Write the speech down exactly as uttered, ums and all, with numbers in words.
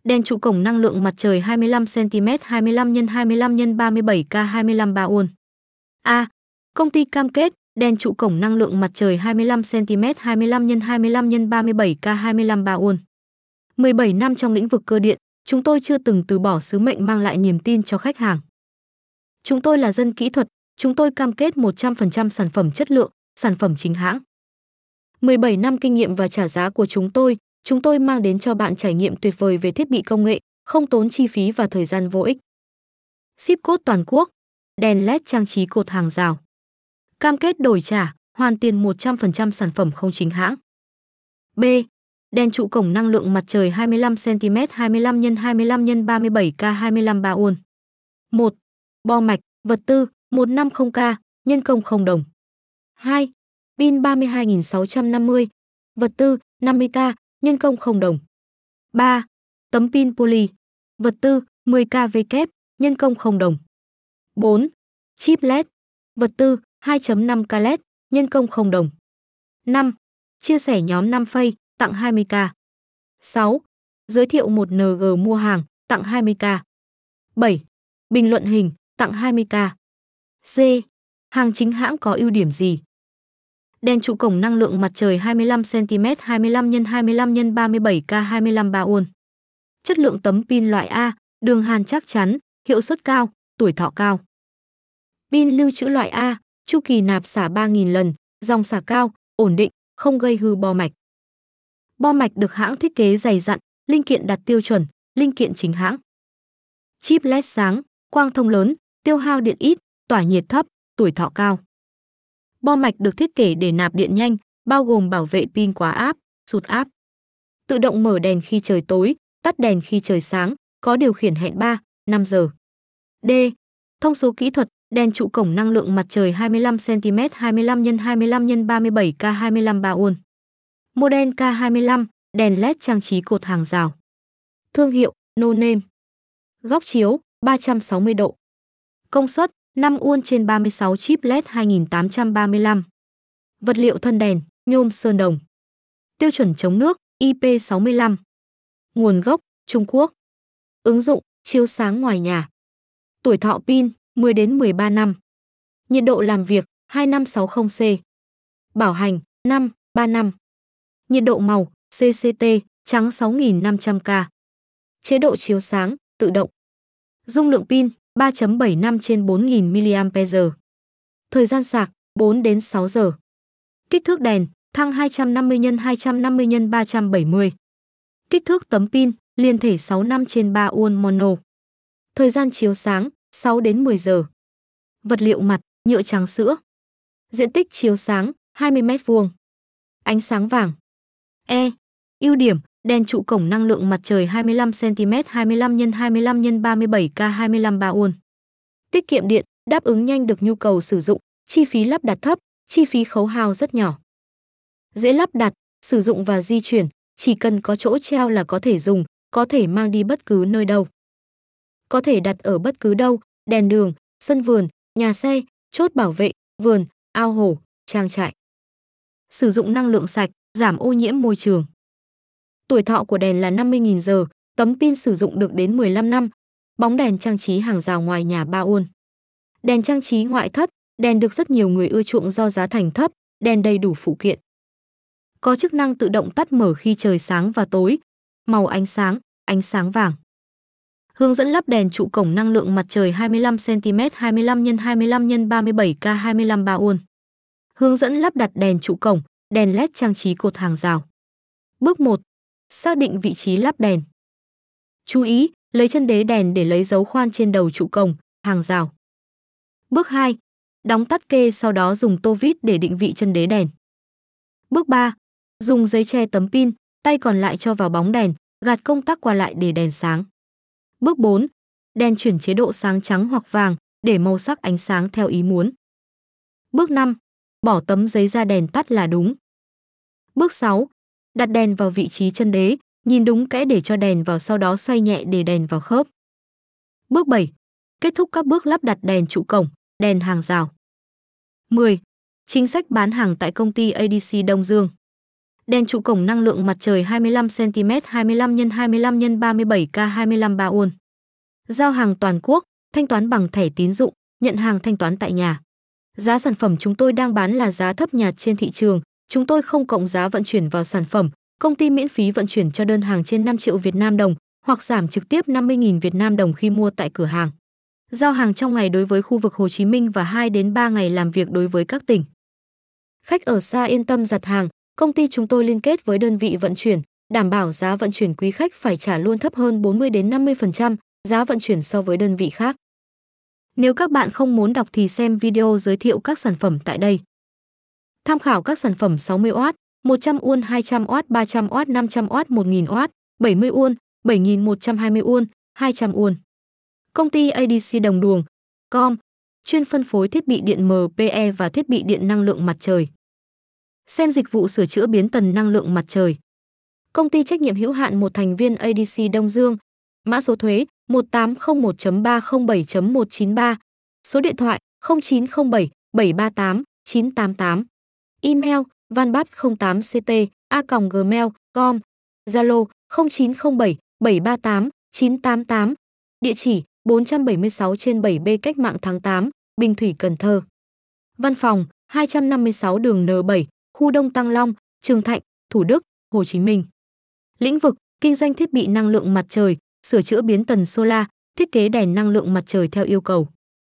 Đèn trụ cổng năng lượng mặt trời hai mươi lăm xăng-ti-mét hai mươi lăm nhân hai mươi lăm nhân ba mươi bảy K hai mươi lăm ba ohm. A. Công ty cam kết đèn trụ cổng năng lượng mặt trời hai mươi lăm xăng-ti-mét hai mươi lăm nhân hai mươi lăm nhân ba mươi bảy K hai mươi lăm ba ohm. mười bảy năm trong lĩnh vực cơ điện, chúng tôi chưa từng từ bỏ sứ mệnh mang lại niềm tin cho khách hàng. Chúng tôi là dân kỹ thuật, chúng tôi cam kết một trăm phần trăm sản phẩm chất lượng, sản phẩm chính hãng. mười bảy năm kinh nghiệm và trả giá của chúng tôi, chúng tôi mang đến cho bạn trải nghiệm tuyệt vời về thiết bị công nghệ, không tốn chi phí và thời gian vô ích. Ship code toàn quốc, đèn led trang trí cột hàng rào. Cam kết đổi trả, hoàn tiền một trăm phần trăm sản phẩm không chính hãng. B. Đèn trụ cổng năng lượng mặt trời hai mươi lăm xăng-ti-mét hai mươi lăm nhân hai mươi lăm nhân ba mươi bảy K hai mươi lăm ba ohm. một. Bo mạch, vật tư, một trăm năm mươi K, nhân công không đồng. hai. Pin ba mươi hai nghìn sáu trăm năm mươi, vật tư, năm mươi K, nhân công không đồng. ba. Tấm pin poly, vật tư, mười ki vê kép, nhân công không đồng. bốn. Chip led, vật tư, hai phẩy năm K led, nhân công không đồng. năm. Chia sẻ nhóm năm phây, tặng hai mươi K. sáu. Giới thiệu một en giê mua hàng, tặng hai mươi K. bảy. Bình luận hình, tặng hai mươi K. C. Hàng chính hãng có ưu điểm gì? Đèn trụ cổng năng lượng mặt trời hai mươi lăm xăng-ti-mét hai mươi lăm nhân hai mươi lăm nhân ba mươi bảy K hai mươi lăm ba ohm. Chất lượng tấm pin loại A, đường hàn chắc chắn, hiệu suất cao, tuổi thọ cao. Pin lưu trữ loại A, chu kỳ nạp xả ba nghìn lần, dòng xả cao, ổn định, không gây hư bo mạch. Bo mạch được hãng thiết kế dày dặn, linh kiện đạt tiêu chuẩn, linh kiện chính hãng. Chip led sáng, quang thông lớn, tiêu hao điện ít, tỏa nhiệt thấp, tuổi thọ cao. Bo mạch được thiết kế để nạp điện nhanh, bao gồm bảo vệ pin quá áp, sụt áp. Tự động mở đèn khi trời tối, tắt đèn khi trời sáng, có điều khiển hẹn ba, năm giờ. D. Thông số kỹ thuật, đèn trụ cổng năng lượng mặt trời hai mươi lăm xăng-ti-mét hai mươi lăm nhân hai mươi lăm nhân ba mươi bảy K hai mươi lăm ba ohm. Model K hai mươi lăm, đèn led trang trí cột hàng rào. Thương hiệu, no name. Góc chiếu, ba trăm sáu mươi độ. Công suất, năm ohm trên ba mươi sáu chip led hai nghìn tám trăm ba mươi lăm. Vật liệu thân đèn, nhôm sơn đồng. Tiêu chuẩn chống nước, I P sáu mươi lăm. Nguồn gốc, Trung Quốc. Ứng dụng, chiếu sáng ngoài nhà. Tuổi thọ pin, mười đến mười ba năm. Nhiệt độ làm việc, hai nghìn năm trăm sáu mươi C. Bảo hành, năm, ba năm. Nhiệt độ màu, xê xê tê, trắng sáu nghìn năm trăm K. Chế độ chiếu sáng, tự động. Dung lượng pin, ba phẩy bảy năm trên bốn nghìn mi-li-am-pe-giờ. Thời gian sạc, bốn đến sáu giờ. Kích thước đèn, thăng hai trăm năm mươi nhân hai trăm năm mươi nhân ba trăm bảy mươi. Kích thước tấm pin, liên thể sáu mươi lăm trên ba ohm mono. Thời gian chiếu sáng, sáu đến mười giờ. Vật liệu mặt, nhựa trắng sữa. Diện tích chiếu sáng, hai mươi mét vuông. Ánh sáng vàng. E. Ưu điểm, đèn trụ cổng năng lượng mặt trời hai mươi lăm xăng-ti-mét hai mươi lăm nhân hai mươi lăm nhân ba mươi bảy K hai mươi lăm ba ohm. Tiết kiệm điện, đáp ứng nhanh được nhu cầu sử dụng, chi phí lắp đặt thấp, chi phí khấu hao rất nhỏ. Dễ lắp đặt, sử dụng và di chuyển, chỉ cần có chỗ treo là có thể dùng, có thể mang đi bất cứ nơi đâu. Có thể đặt ở bất cứ đâu, đèn đường, sân vườn, nhà xe, chốt bảo vệ, vườn, ao hồ, trang trại. Sử dụng năng lượng sạch, giảm ô nhiễm môi trường. Tuổi thọ của đèn là năm mươi nghìn giờ, tấm pin sử dụng được đến mười lăm năm. Bóng đèn trang trí hàng rào ngoài nhà ba ohm. Đèn trang trí ngoại thất, đèn được rất nhiều người ưa chuộng do giá thành thấp, đèn đầy đủ phụ kiện. Có chức năng tự động tắt mở khi trời sáng và tối. Màu ánh sáng, ánh sáng vàng. Hướng dẫn lắp đèn trụ cổng năng lượng mặt trời hai mươi lăm xăng-ti-mét hai mươi lăm nhân hai mươi lăm nhân ba mươi bảy K hai mươi lăm ba ohm. Hướng dẫn lắp đặt đèn trụ cổng, đèn led trang trí cột hàng rào. Bước một. Xác định vị trí lắp đèn. Chú ý, lấy chân đế đèn để lấy dấu khoan trên đầu trụ cổng, hàng rào. Bước hai. Đóng tắt kê, sau đó dùng tô vít để định vị chân đế đèn. Bước ba. Dùng giấy che tấm pin, tay còn lại cho vào bóng đèn, gạt công tắc qua lại để đèn sáng. Bước bốn. Đèn chuyển chế độ sáng trắng hoặc vàng để màu sắc ánh sáng theo ý muốn. Bước năm. Bỏ tấm giấy ra đèn tắt là đúng. Bước sáu. Đặt đèn vào vị trí chân đế, nhìn đúng kẽ để cho đèn vào, sau đó xoay nhẹ để đèn vào khớp. Bước bảy. Kết thúc các bước lắp đặt đèn trụ cổng, đèn hàng rào. mười. Chính sách bán hàng tại công ty a đê xê Đông Dương. Đèn trụ cổng năng lượng mặt trời hai mươi lăm xăng-ti-mét hai mươi lăm nhân hai mươi lăm nhân ba mươi bảy ca hai mươi lăm ba ohm. Giao hàng toàn quốc, thanh toán bằng thẻ tín dụng, nhận hàng thanh toán tại nhà. Giá sản phẩm chúng tôi đang bán là giá thấp nhạt trên thị trường, chúng tôi không cộng giá vận chuyển vào sản phẩm, công ty miễn phí vận chuyển cho đơn hàng trên năm triệu Việt Nam đồng hoặc giảm trực tiếp năm mươi nghìn Việt Nam đồng khi mua tại cửa hàng. Giao hàng trong ngày đối với khu vực Hồ Chí Minh và hai đến ba ngày làm việc đối với các tỉnh. Khách ở xa yên tâm đặt hàng, công ty chúng tôi liên kết với đơn vị vận chuyển, đảm bảo giá vận chuyển quý khách phải trả luôn thấp hơn bốn mươi đến năm mươi phần trăm giá vận chuyển so với đơn vị khác. Nếu các bạn không muốn đọc thì xem video giới thiệu các sản phẩm tại đây. Tham khảo các sản phẩm sáu mươi oát, một trăm ohm, hai trăm oát, ba trăm oát, năm trăm oát, một nghìn oát, bảy mươi ohm, bảy nghìn một trăm hai mươi ohm, hai trăm ohm. Công ty a đê xê Đồng Đuồng, com, chuyên phân phối thiết bị điện em pê e và thiết bị điện năng lượng mặt trời. Xem dịch vụ sửa chữa biến tần năng lượng mặt trời. Công ty trách nhiệm hữu hạn một thành viên a đê xê Đông Dương, mã số thuế một tám không một chấm ba không bảy chấm một chín ba, số điện thoại không chín không bảy bảy ba tám chín tám tám, email vanbat không tám c t a còng gmail chấm com, Zalo không chín không bảy bảy ba tám chín tám tám, địa chỉ bốn trăm bảy mươi sáu trên bảy B Cách Mạng tháng tám, Bình Thủy, Cần Thơ. Văn phòng hai trăm năm mươi sáu đường N bảy, khu Đông Tăng Long, Trường Thạnh, Thủ Đức, Hồ Chí Minh. Lĩnh vực kinh doanh thiết bị năng lượng mặt trời, sửa chữa biến tần solar, thiết kế đèn năng lượng mặt trời theo yêu cầu.